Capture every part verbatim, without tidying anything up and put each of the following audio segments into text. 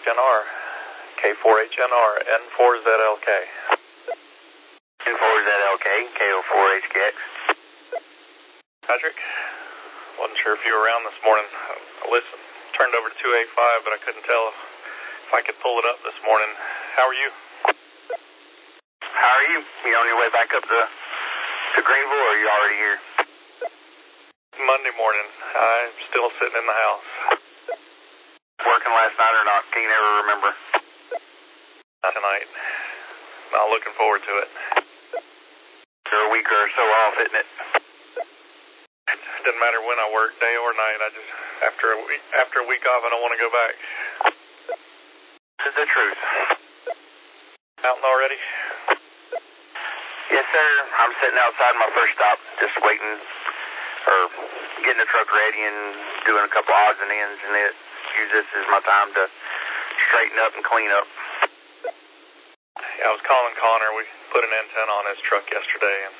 N R, K four H N R, N four Z L K. N four Z L K, K O four H K X. Patrick, wasn't sure if you were around this morning. I listened, turned over to two eighty-five, but I couldn't tell if I could pull it up this morning. How are you? How are you? You on your way back up to, to Greenville, or are you already here? Monday morning. I'm still sitting in the house. Working last night or not? Can you never remember? Not tonight. Not looking forward to it. You're a week or so off, isn't it? It doesn't matter when I work, day or night. I just, after a week, after a week off, I don't want to go back. This is the truth. Mountain already? Yes, sir. I'm sitting outside my first stop, just waiting, or getting the truck ready and doing a couple odds and ends, and it use this as my time to straighten up and clean up. Yeah, I was calling Connor. We put an antenna on his truck yesterday, and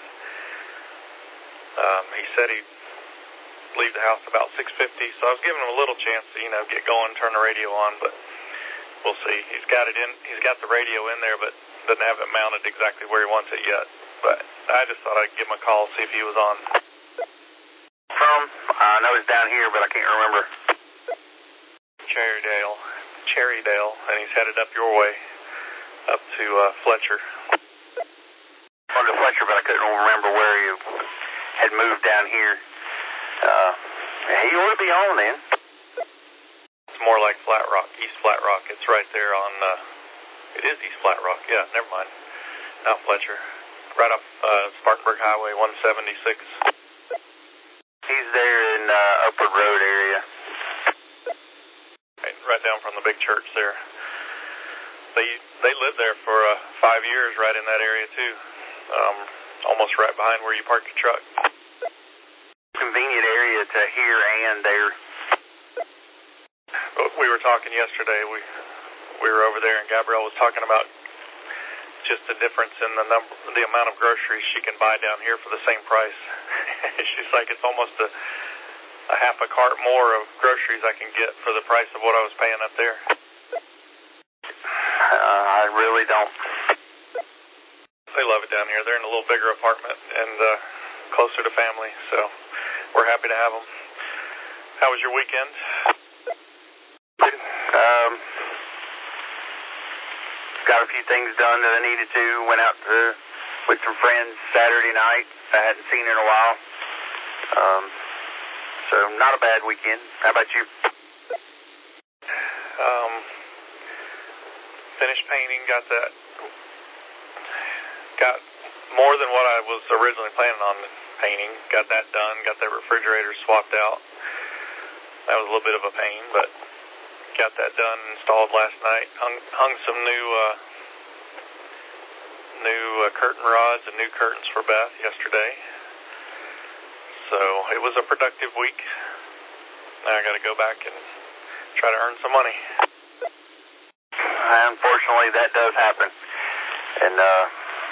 um, he said he'd leave the house about six fifty, so I was giving him a little chance to, you know, get going, turn the radio on, but we'll see. He's got it in, he's got the radio in there, but doesn't have it mounted exactly where he wants it yet. But I just thought I'd give him a call, see if he was on. From? I know it's down here, but I can't remember. Cherrydale. Cherrydale, and he's headed up your way, up to uh, Fletcher. Well, to Fletcher, but I couldn't remember where you had moved down here. Uh, he ought to be on then. It's more like Flat Rock, East Flat Rock. It's right there on, uh, it is East Flat Rock. Yeah, never mind. Not Fletcher. Right off uh, Spartanburg Highway one seventy-six. He's there in uh, Upward Road area. Right, right down from the big church there. They they lived there for uh, five years right in that area too. Um, almost right behind where you park your truck. Convenient area to here and there. We were talking yesterday. We we were over there, and Gabrielle was talking about just the difference in the number, the amount of groceries she can buy down here for the same price. She's like, it's almost a, a half a cart more of groceries I can get for the price of what I was paying up there. Uh, I really don't. They love it down here. They're in a little bigger apartment and uh, closer to family, so we're happy to have them. How was your weekend? Um, got a few things done that I needed to. Went out to, with some friends Saturday night. I hadn't seen in a while. Um, so not a bad weekend. How about you? Um, finished painting. Got that. Got more than what I was originally planning on painting. Got that done. Got that refrigerator swapped out. That was a little bit of a pain, but got that done and installed last night. Hung, hung some new uh, new uh, curtain rods and new curtains for Beth yesterday. So it was a productive week. Now I got to go back and try to earn some money. Unfortunately, that does happen. And uh,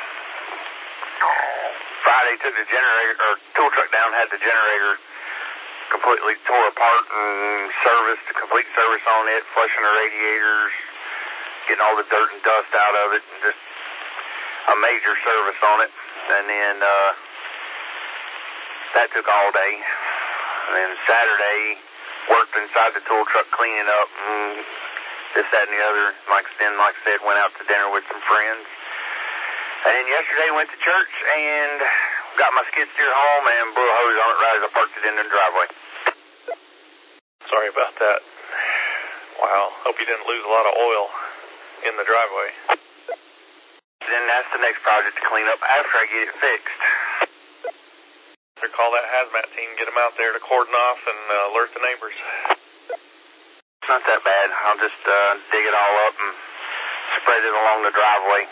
Friday took the generator, or tool truck down, had the generator completely tore apart and serviced, complete service on it, flushing the radiators, getting all the dirt and dust out of it, and just a major service on it. And then uh, that took all day. And then Saturday, worked inside the tool truck cleaning up and this, that, and the other. Like then, like I said, went out to dinner with some friends. And then yesterday went to church and got my skid steer home and blew a hose on it right as I parked it in the driveway. Sorry about that. Wow. Hope you didn't lose a lot of oil in the driveway. Then that's the next project to clean up after I get it fixed. So call that hazmat team, get them out there to cordon off and uh, alert the neighbors. It's not that bad. I'll just uh, dig it all up and spread it along the driveway.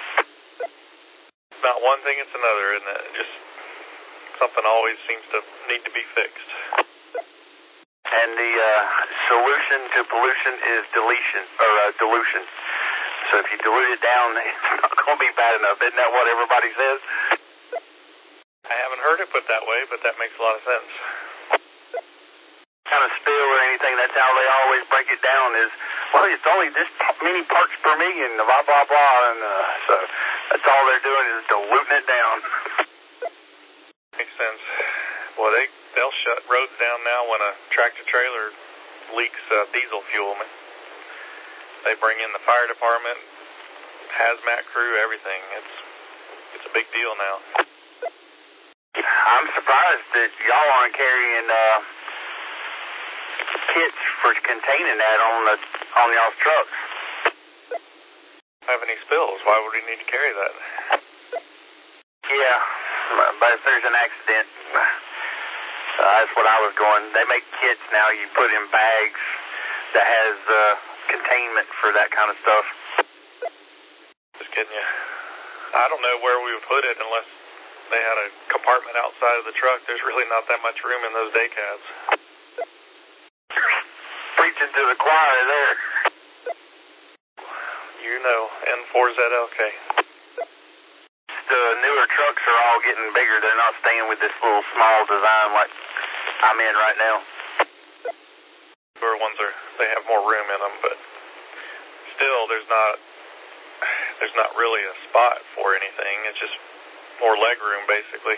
Not one thing, it's another, isn't it? Just something always seems to need to be fixed. And the uh, solution to pollution is deletion, or uh, dilution. So if you dilute it down, it's not going to be bad enough. Isn't that what everybody says? I haven't heard it put that way, but that makes a lot of sense. Kind of spill or anything, that's how they always break it down, is well, it's only this many parts per million, blah, blah, blah, and uh, so that's all they're doing is diluting it down. Makes sense. Well, they, they'll shut roads down now when a tractor-trailer leaks uh, diesel fuel. They bring in the fire department, hazmat crew, everything. It's it's a big deal now. I'm surprised that y'all aren't carrying uh, kits for containing that on the on y'all's trucks. Have any spills? Why would we need to carry that? Yeah, but if there's an accident, uh, that's what I was going. They make kits now. You put in bags that has uh, containment for that kind of stuff. Just kidding you. I don't know where we would put it unless they had a compartment outside of the truck. There's really not that much room in those day cabs. Preaching to the choir there. You know, N four Z L K. The newer trucks are all getting bigger. They're not staying with this little small design like I'm in right now. Newer ones are, they have more room in them, but still, there's not, there's not really a spot for anything. It's just more leg room, basically.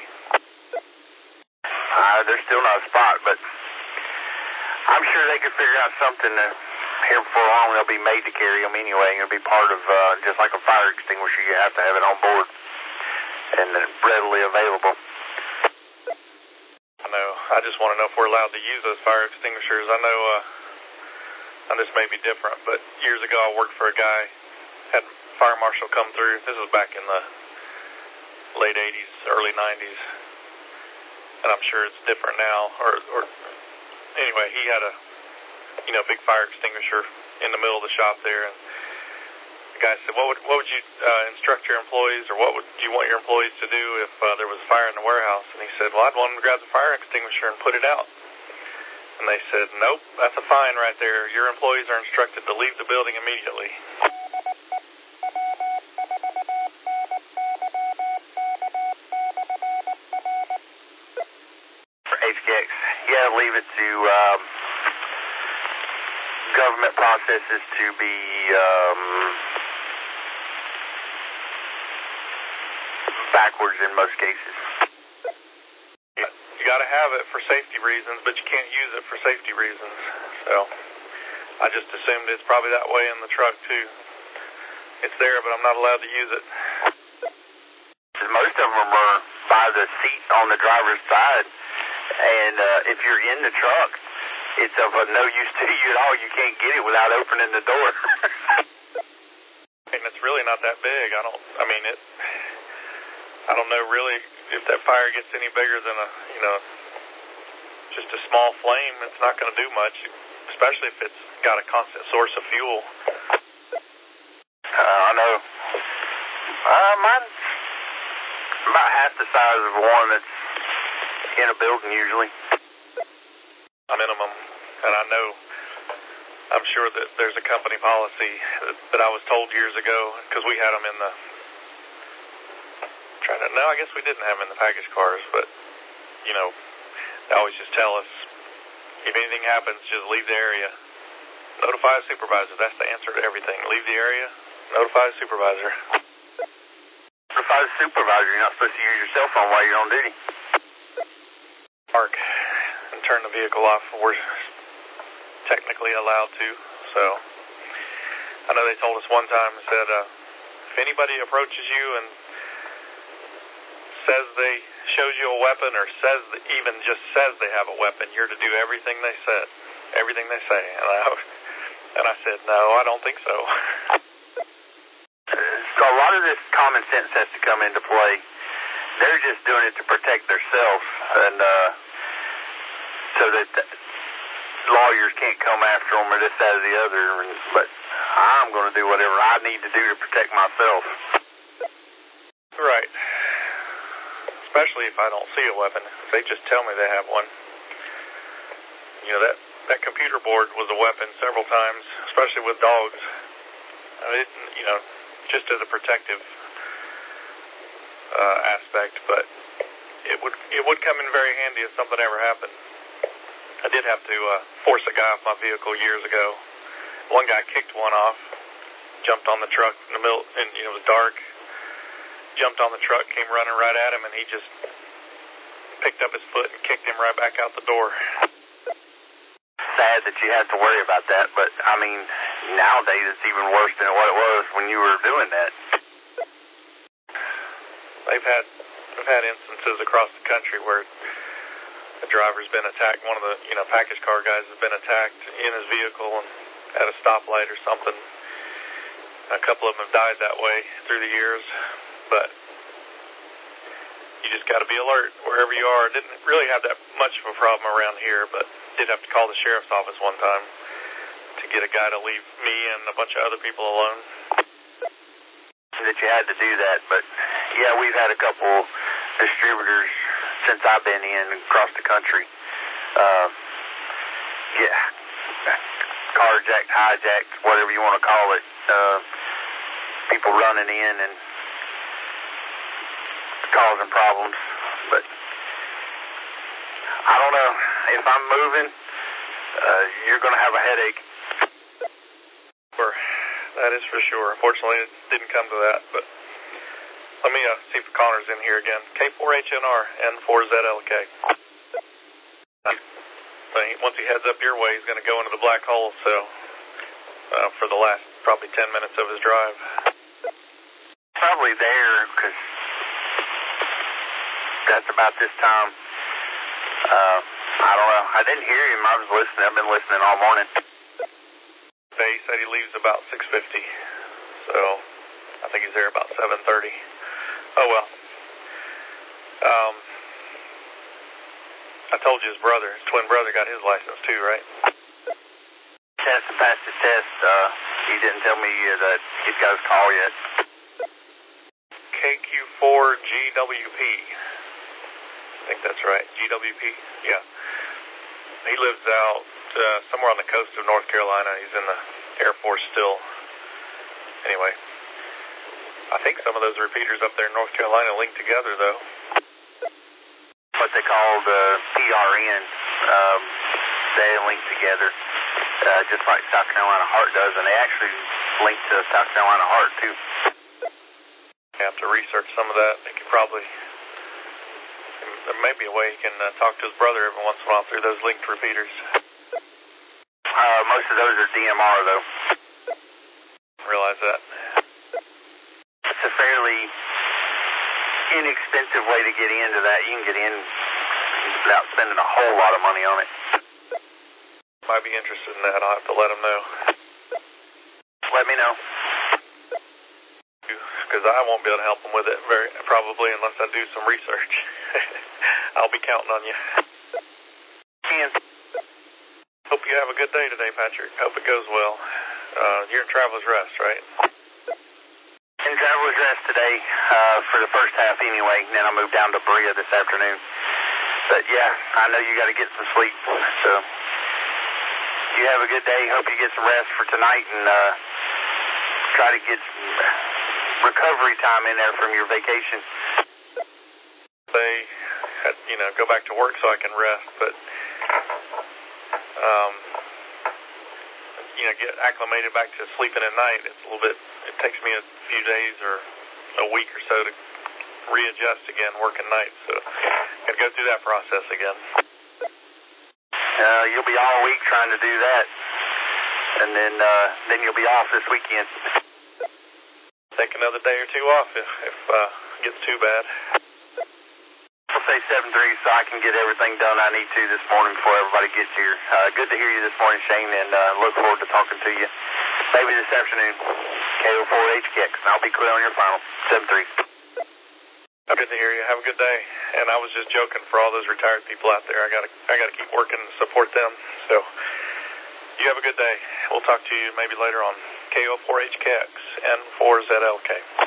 Uh, there's still not a spot, but I'm sure they could figure out something that here before long they'll be made to carry them anyway. It'll be part of, uh, just like a fire extinguisher, you have to have it on board and readily available. I know. I just want to know if we're allowed to use those fire extinguishers. I know, uh, and this may be different, but years ago I worked for a guy, had fire marshal come through. This was back in the late eighties, early nineties, and I'm sure it's different now. Or, or anyway, he had a, you know, big fire extinguisher in the middle of the shop there, and the guy said, "What would what would you uh, instruct your employees, or what would you want your employees to do if uh, there was a fire in the warehouse?" And he said, "Well, I'd want them to grab the fire extinguisher and put it out." And they said, "Nope, that's a fine right there. Your employees are instructed to leave the building immediately." For H K X, yeah, leave it to um, government processes to be um, backwards in most cases. You got to have it for safety reasons, but you can't use it for safety reasons. So I just assumed it's probably that way in the truck too. It's there, but I'm not allowed to use it. Most of them are by the seat on the driver's side, and uh, if you're in the truck, it's of no use to you at all. You can't get it without opening the door. And it's really not that big. I don't. I mean it. I don't know really if that fire gets any bigger than a, you know, just a small flame. It's not going to do much, especially if it's got a constant source of fuel. Uh, I know. Uh, mine's about half the size of one that's in a building usually. Minimum, and I know, I'm sure that there's a company policy that, that I was told years ago, because we had them in the, trying to, no, I guess we didn't have them in the package cars, but, you know, they always just tell us, if anything happens, just leave the area. Notify a supervisor. That's the answer to everything. Leave the area, notify a supervisor. Notify the supervisor. You're not supposed to use your cell phone while you're on duty. Park and turn the vehicle off. We're technically allowed to, so I know they told us one time, said, uh, if anybody approaches you and says they shows you a weapon or says that even just says they have a weapon, you're to do everything they said, everything they say. And I, and I said, no, I don't think so. So a lot of this common sense has to come into play. They're just doing it to protect themselves, and uh, so that lawyers can't come after them or this, that, or the other. But I'm going to do whatever I need to do to protect myself. Right. Especially if I don't see a weapon. If they just tell me they have one. You know, that, that computer board was a weapon several times, especially with dogs. I mean, it, you know, just as a protective uh, aspect, but it would it would come in very handy if something ever happened. I did have to uh, force a guy off my vehicle years ago one guy kicked one off, jumped on the truck in the middle, and you know, it was dark, jumped on the truck, came running right at him, and he just picked up his foot and kicked him right back out the door. Sad that you had to worry about that, but I mean, nowadays it's even worse than what it was when you were doing that. They've had, they've had instances across the country where a driver's been attacked, one of the, you know, package car guys has been attacked in his vehicle and at a stoplight or something. A couple of them have died that way through the years, but you just got to be alert wherever you are. Didn't really have that much of a problem around here, but did have to call the sheriff's office one time to get a guy to leave me and a bunch of other people alone. That you had to do that, but yeah, we've had a couple distributors since I've been in across the country. Uh, yeah, carjacked, hijacked, whatever you want to call it. Uh, people running in and causing problems, but I don't know. If I'm moving, uh, you're going to have a headache. Sure, that is for sure. Unfortunately, it didn't come to that, but let me uh, see if Connor's in here again. K four H N R and four Z L K. Once he heads up your way, he's going to go into the black hole, so uh, for the last probably ten minutes of his drive. Probably there, because that's about this time. Uh, I don't know. I didn't hear him. I was listening. I've been listening all morning. They said he leaves about six fifty, so I think he's there about seven thirty. Oh, well. Um, I told you his brother, his twin brother, got his license too, right? Test and passed his test. Uh, he didn't tell me uh, that he's got his call yet. K Q four G W P. I think that's right. G W P? Yeah. He lives out uh, somewhere on the coast of North Carolina. He's in the Air Force still. Anyway, I think some of those repeaters up there in North Carolina link together, though. What they call the P R N. Um, they link together, uh, just like South Carolina Heart does, and they actually link to South Carolina Heart, too. You have to research some of that. They could probably... There may be a way he can uh, talk to his brother every once in a while through those linked repeaters. Uh, most of those are D M R, though. Realize that. It's a fairly inexpensive way to get into that. You can get in without spending a whole lot of money on it. Might be interested in that. I'll have to let him know. Let me know. Because I won't be able to help him with it very probably unless I do some research. I'll be counting on you. And hope you have a good day today, Patrick. Hope it goes well. Uh, you're in Traveler's Rest, right? In Traveler's Rest today, uh, for the first half anyway, and then I moved down to Berea this afternoon. But yeah, I know you got to get some sleep, so you have a good day. Hope you get some rest for tonight, and uh, try to get some recovery time in there from your vacation. They, had, you know, go back to work so I can rest, but, um, you know, get acclimated back to sleeping at night. It's a little bit, it takes me a few days or a week or so to readjust again, working nights, so got to go through that process again. Uh, you'll be all week trying to do that, and then, uh, then you'll be off this weekend. Take another day or two off if, if uh, it gets too bad. I'll say seven three so I can get everything done I need to this morning before everybody gets here. Uh, good to hear you this morning, Shane, and uh, look forward to talking to you maybe this afternoon. K O four H K X, and I'll be clear on your final. seven three. Good to hear you. Have a good day. And I was just joking for all those retired people out there. I gotta, I gotta keep working to support them. So you have a good day. We'll talk to you maybe later on K O four H K X and four Z L K.